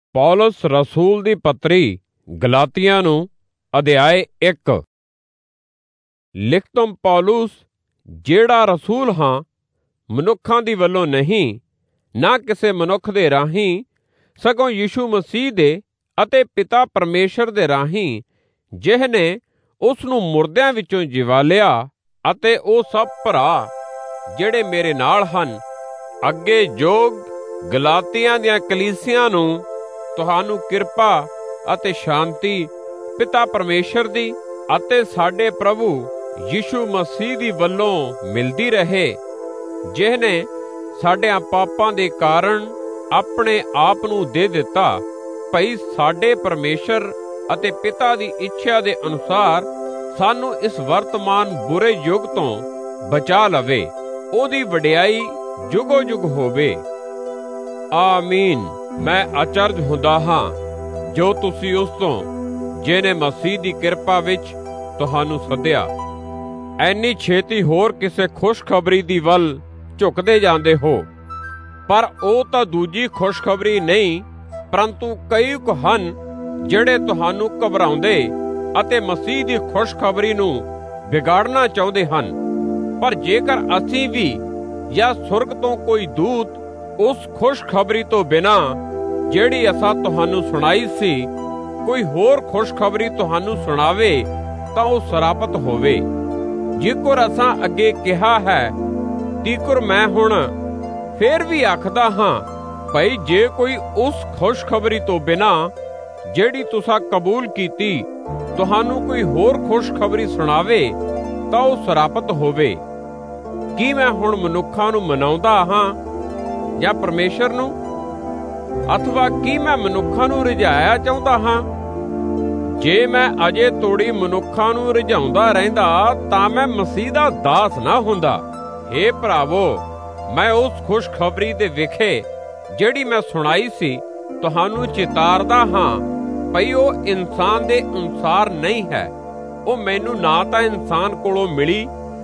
ਪੌਲਸ ਰਸੂਲ ਦੀ ਪੱਤਰੀ ਗਲਾਤੀਆਂ ਨੂੰ ਅਧਿਆਇ 1। ਲਿਖਤਮ ਪੌਲੁਸ, ਜਿਹੜਾ ਰਸੂਲ ਹਾਂ, ਮਨੁੱਖਾਂ ਦੀ ਵੱਲੋਂ ਨਹੀਂ, ਨਾ ਕਿਸੇ ਮਨੁੱਖ ਦੇ ਰਾਹੀਂ, ਸਗੋਂ ਯਿਸੂ ਮਸੀਹ ਦੇ ਅਤੇ ਪਿਤਾ ਪਰਮੇਸ਼ਰ ਦੇ ਰਾਹੀਂ, ਜਿਹ ਨੇ ਉਸ ਨੂੰ ਮੁਰਦਿਆਂ ਵਿੱਚੋਂ ਜਿਵਾ ਲਿਆ, ਅਤੇ ਉਹ ਸਭ ਭਰਾ ਜਿਹੜੇ ਮੇਰੇ ਨਾਲ ਹਨ। ਅੱਗੇ ਜੋਗ ਗਲਾਤੀਆਂ ਦੀਆਂ ਕਲੀਸਿਆਂ ਨੂੰ ਤੁਹਾਨੂੰ ਕਿਰਪਾ ਅਤੇ ਸ਼ਾਂਤੀ ਪਿਤਾ ਪਰਮੇਸ਼ਰ ਦੀ ਅਤੇ ਸਾਡੇ ਪ੍ਰਭੂ ਯਿਸੂ ਮਸੀਹ ਦੀ ਵੱਲੋਂ ਮਿਲਦੀ ਰਹੇ, ਜਿਹ ਨੇ ਸਾਡਿਆਂ ਪਾਪਾਂ ਦੇ ਕਾਰਨ ਆਪਣੇ ਆਪ ਨੂੰ ਦੇ ਦਿੱਤਾ, ਭਈ ਸਾਡੇ ਪਰਮੇਸ਼ਰ ਅਤੇ ਪਿਤਾ ਦੀ ਇੱਛਾ ਦੇ ਅਨੁਸਾਰ ਸਾਨੂੰ ਇਸ ਵਰਤਮਾਨ ਬੁਰੇ ਯੁੱਗ ਤੋਂ ਬਚਾ ਲਵੇ। ਉਹਦੀ ਵਡਿਆਈ ਜੁਗੋ ਜੁਗ ਹੋਵੇ। ਆਮੀਨ। ਮੈਂ ਅਚਰਜ ਹੁੰਦਾ ਹਾਂ ਜੋ ਤੁਸੀਂ ਉਸ ਤੋਂ, ਜਿਹਨੇ ਮਸੀਹ ਦੀ ਕਿਰਪਾ ਵਿੱਚ ਤੁਹਾਨੂੰ ਸੱਦਿਆ, ਐਨੀ ਛੇਤੀ ਹੋਰ ਕਿਸੇ ਖੁਸ਼ਖਬਰੀ ਦੀ ਵੱਲ ਝੁਕਦੇ ਜਾਂਦੇ ਹੋ। ਪਰ ਉਹ ਤਾਂ ਦੂਜੀ ਖੁਸ਼ਖਬਰੀ ਨਹੀਂ, ਪਰੰਤੂ ਕਈ ਕੁ ਹਨ ਜਿਹੜੇ ਤੁਹਾਨੂੰ ਘਬਰਾਉਂਦੇ ਅਤੇ ਮਸੀਹ ਦੀ ਖੁਸ਼ਖਬਰੀ ਨੂੰ ਵਿਗਾੜਨਾ ਚਾਹੁੰਦੇ ਹਨ। ਪਰ ਜੇਕਰ ਅਸੀਂ ਵੀ ਜਾਂ ਸੁਰਗ ਤੋਂ ਕੋਈ ਦੂਤ ਉਸ ਖੁਸ਼ਖਬਰੀ ਤੋਂ ਬਿਨਾਂ ਜਿਹੜੀ ਅਸਾਂ ਤੁਹਾਨੂੰ ਸੁਣਾਈ ਸੀ, ਕੋਈ ਹੋਰ ਖੁਸ਼ਖਬਰੀ ਤੁਹਾਨੂੰ ਸੁਣਾਵੇ, ਤਾਂ ਉਹ ਸਰਾਪਤ ਹੋਵੇ। ਜੇਕਰ ਅਸਾਂ ਅੱਗੇ ਕਿਹਾ ਹੈ, ਤੀਕਰ ਮੈਂ ਹੁਣ ਫੇਰ ਵੀ ਆਖਦਾ ਹਾਂ, ਭਈ ਜੇ ਕੋਈ ਉਸ ਖੁਸ਼ਖਬਰੀ ਤੋਂ ਬਿਨਾਂ ਜਿਹੜੀ ਤੁਸਾਂ ਕਬੂਲ ਕੀਤੀ ਤੁਹਾਨੂੰ ਕੋਈ ਹੋਰ ਖੁਸ਼ਖਬਰੀ ਸੁਣਾਵੇ, ਤਾਂ ਉਹ ਸਰਾਪਤ ਹੋਵੇ। ਕੀ ਮੈਂ ਹੁਣ ਮਨੁੱਖਾਂ ਨੂੰ ਮਨਾਉਂਦਾ ਹਾਂ ਜਾਂ ਪਰਮੇਸ਼ਰ ਨੂੰ? ਅਥਵਾ ਕੀ ਮੈਂ ਮਨੁੱਖਾਂ ਨੂੰ ਰਿਝਾਇਆ ਚਾਹੁੰਦਾ ਹਾਂ? ਜੇ ਮੈਂ ਅਜੇ ਤੋੜੀ ਮਨੁੱਖਾਂ ਨੂੰ ਰਿਝਾਉਂਦਾ ਰਹਿੰਦਾ ਤਾਂ ਮੈਂ ਮਸੀਹ ਦਾ ਦਾਸ ਨਾ ਹੁੰਦਾ। ਹੇ ਭਰਾਵੋ, ਮੈਂ ਉਸ ਖੁਸ਼ਖਬਰੀ ਦੇ ਵਿਖੇ ਜਿਹੜੀ ਮੈਂ ਸੁਣਾਈ ਸੀ ਤੁਹਾਨੂੰ ਚਿਤਾਰਦਾ ਹਾਂ, ਭਈ ਉਹ ਇਨਸਾਨ ਦੇ ਅਨੁਸਾਰ ਨਹੀਂ ਹੈ। ਉਹ ਮੈਨੂੰ ਨਾ ਤਾਂ ਇਨਸਾਨ ਕੋਲੋਂ ਮਿਲੀ,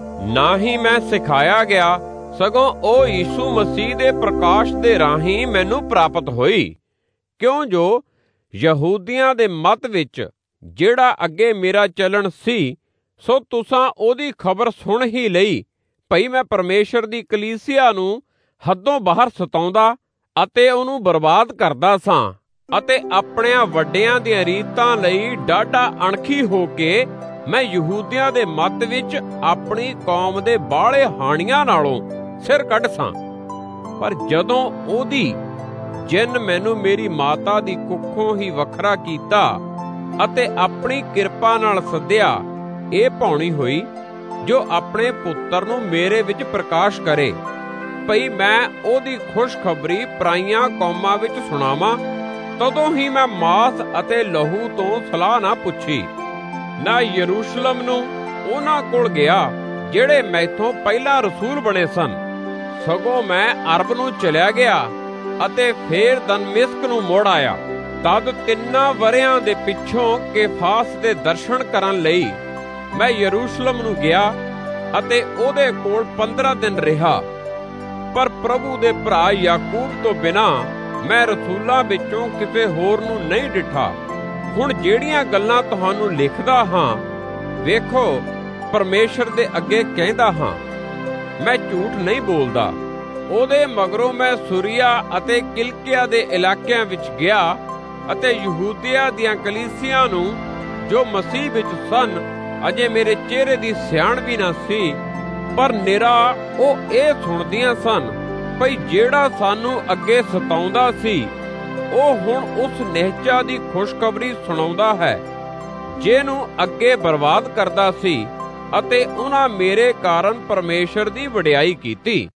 ਨਾ ਹੀ ਮੈਂ ਸਿਖਾਇਆ ਗਿਆ, ਸਗੋਂ ਉਹ ਯਿਸੂ ਮਸੀਹ ਦੇ ਪ੍ਰਕਾਸ਼ ਦੇ ਰਾਹੀਂ ਮੈਨੂੰ ਪ੍ਰਾਪਤ ਹੋਈ। ਕਿਉਂ ਜੋ ਯਹੂਦੀਆਂ ਦੇ ਮਤ ਵਿੱਚ ਜਿਹੜਾ ਅੱਗੇ ਮੇਰਾ ਚੱਲਣ ਸੀ, ਸੋ ਤੁਸਾਂ ਉਹਦੀ ਖਬਰ ਸੁਣ ਹੀ ਲਈ, ਭਈ ਮੈਂ ਪਰਮੇਸ਼ਰ ਦੀ ਕਲੀਸਿਆ ਨੂੰ ਹੱਦੋਂ ਬਾਹਰ ਸਤਾਉਂਦਾ ਅਤੇ ਉਹਨੂੰ ਬਰਬਾਦ ਕਰਦਾ ਸਾਂ, ਅਤੇ ਆਪਣਿਆਂ ਵੱਡਿਆਂ ਦੀਆਂ ਰੀਤਾਂ ਲਈ ਡਾਢਾ ਅਣਖੀ ਹੋ ਕੇ ਮੈਂ ਯਹੂਦੀਆਂ ਦੇ ਮਤ ਵਿੱਚ ਆਪਣੀ ਕੌਮ ਦੇ ਬਾਹਲੇ ਹਾਣੀਆਂ ਨਾਲੋਂ ਸਿਰ ਕੱਢ ਸਾਂ। ਪਰ ਜਦੋਂ ਉਹਦੀ ਜਿਨ ਮੈਨੂੰ ਮੇਰੀ ਮਾਤਾ ਦੀ ਕੁੱਖੋਂ ਹੀ ਵੱਖਰਾ ਕੀਤਾ ਅਤੇ ਆਪਣੀ ਕਿਰਪਾ ਨਾਲ ਸੱਦਿਆ, ਇਹ ਭਾਉਣੀ ਹੋਈ ਜੋ ਆਪਣੇ ਪੁੱਤਰ ਨੂੰ ਮੇਰੇ ਵਿੱਚ ਪ੍ਰਕਾਸ਼ ਕਰੇ, ਭਈ ਮੈਂ ਉਹਦੀ ਖੁਸ਼ਖਬਰੀ ਪਰਾਈਆਂ ਕੌਮਾਂ ਵਿੱਚ ਸੁਣਾਵਾਂ। ਤਦੋਂ ਹੀ ਮੈਂ ਮਾਸ ਅਤੇ ਲਹੂ ਤੋਂ ਸਲਾਹ ਨਾ ਪੁੱਛੀ, ਨਾ ਯਰੂਸ਼ਲਮ ਨੂੰ ਉਹਨਾਂ ਕੋਲ ਗਿਆ ਜਿਹੜੇ ਮੈਥੋਂ ਪਹਿਲਾਂ ਰਸੂਲ ਬਣੇ ਸਨ, ਸਗੋਂ ਮੈਂ ਅਰਬ ਨੂੰ ਚਲਿਆ ਗਿਆ ਅਤੇ ਫੇਰ ਦਮਿਸ਼ਕ ਨੂੰ ਮੁੜ ਆਇਆ। ਤਦ 3 ਵਰ੍ਹਿਆਂ ਦੇ ਪਿੱਛੋਂ ਕੇਫਾਸ ਦੇ ਦਰਸ਼ਨ ਕਰਨ ਲਈ ਮੈਂ ਯਰੂਸ਼ਲਮ ਨੂੰ ਗਿਆ ਅਤੇ ਉਹਦੇ ਕੋਲ 15 ਦਿਨ ਰਿਹਾ। ਪਰ ਪ੍ਰਭੂ ਦੇ ਭਰਾ ਯਾਕੂਬ ਤੋਂ ਬਿਨਾਂ ਮੈਂ ਰਸੂਲਾਂ ਵਿੱਚੋਂ ਕਿਸੇ ਹੋਰ ਨੂੰ ਨਹੀਂ ਡਿਠਾ। ਹੁਣ ਜਿਹੜੀਆਂ ਗੱਲਾਂ ਤੁਹਾਨੂੰ ਲਿਖਦਾ ਹਾਂ, ਵੇਖੋ, ਪਰਮੇਸ਼ਰ ਦੇ ਅੱਗੇ ਕਹਿੰਦਾ ਹਾਂ, ਮੈਂ ਝੂਠ ਨਹੀਂ ਬੋਲਦਾ। ਉਹਦੇ ਮਗਰੋਂ ਮੈਂ ਸੁਰੀਆ ਅਤੇ ਕਿਲਕਿਆ ਦੇ ਇਲਾਕਿਆਂ ਵਿੱਚ ਗਿਆ ਅਤੇ ਯਹੂਦੀਆ ਦੀਆਂ ਕਲੀਸਿਆਂ ਨੂੰ ਜੋ ਮਸੀਹ ਵਿੱਚ ਸਨ, ਅਜੇ ਮੇਰੇ ਚਿਹਰੇ ਦੀ ਸਿਆਣ ਵੀ ਨਾ ਸੀ, ਪਰ ਨਿਰਾ ਉਹ ਇਹ ਸੁਣਦੀਆਂ ਸਨ, ਭਈ ਜਿਹੜਾ ਸਾਨੂੰ ਅੱਗੇ ਸਤਾਉਂਦਾ ਸੀ, ਉਹ ਹੁਣ ਉਸ ਨਿਹਚਾ ਦੀ ਖੁਸ਼ਖਬਰੀ ਸੁਣਾਉਂਦਾ ਹੈ, ਜਿਹਨੂੰ ਅੱਗੇ ਬਰਬਾਦ ਕਰਦਾ ਸੀ, ਅਤੇ ਉਹਨਾਂ ਮੇਰੇ ਕਾਰਨ ਪਰਮੇਸ਼ਰ ਦੀ ਵਡਿਆਈ ਕੀਤੀ।